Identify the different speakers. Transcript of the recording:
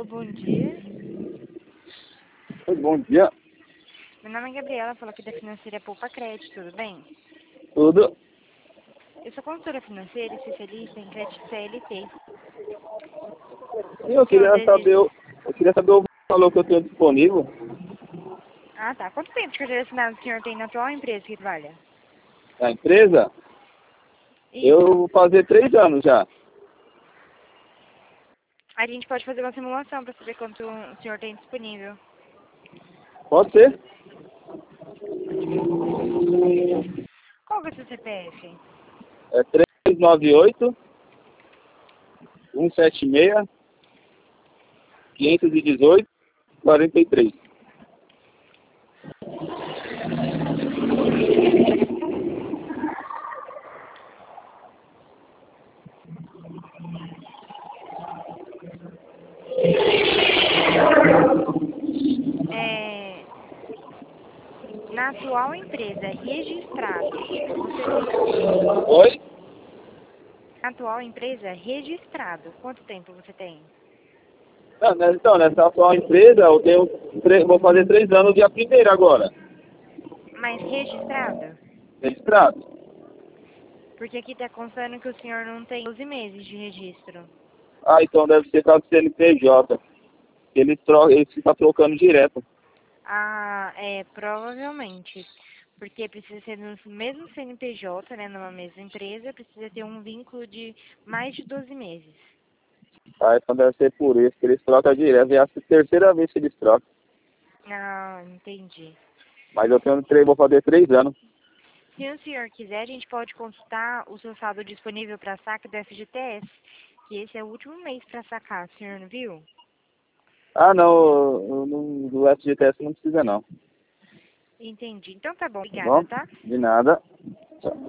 Speaker 1: bom dia.
Speaker 2: Oi, bom dia.
Speaker 1: Meu nome é Gabriela, falo aqui da Financeira Poupa Crédito, tudo bem?
Speaker 2: Tudo?
Speaker 1: Eu sou consultora financeira e especialista em crédito CLT.
Speaker 2: Sim, eu queria saber, eu queria saber o valor que eu tenho disponível.
Speaker 1: Ah, tá. Quanto tempo de carteira assinada o senhor tem na atual empresa que trabalha?
Speaker 2: A empresa, eu
Speaker 1: Isso.
Speaker 2: vou fazer 3 anos já.
Speaker 1: A gente pode fazer uma simulação para saber quanto o senhor tem disponível.
Speaker 2: Pode ser?
Speaker 1: Qual que é o seu CPF?
Speaker 2: É 398 176 518 43.
Speaker 1: Na atual empresa registrado, você tem...
Speaker 2: Oi?
Speaker 1: Na atual empresa registrado, quanto tempo você tem?
Speaker 2: Não, então, nessa atual empresa, eu tenho, vou fazer 3 anos dia 1º agora.
Speaker 1: Mas registrado?
Speaker 2: Registrado.
Speaker 1: Porque aqui está constando que o senhor não tem 12 meses de registro.
Speaker 2: Ah, então deve ser para o CNPJ. Ele fica trocando direto.
Speaker 1: Ah, provavelmente. Porque precisa ser no mesmo CNPJ, né, numa mesma empresa, precisa ter um vínculo de mais de 12 meses.
Speaker 2: Ah, então deve ser por isso que eles trocam direto. É a terceira vez que eles trocam.
Speaker 1: Ah, entendi.
Speaker 2: Mas eu tenho vou fazer 3 anos.
Speaker 1: Se o senhor quiser, a gente pode consultar o seu saldo disponível para saque do FGTS, que esse é o último mês para sacar, o senhor não viu?
Speaker 2: Ah, não, do FGTS não precisa não.
Speaker 1: Entendi. Então tá bom,
Speaker 2: Tá
Speaker 1: obrigada,
Speaker 2: bom?
Speaker 1: tá?
Speaker 2: De nada. Tchau.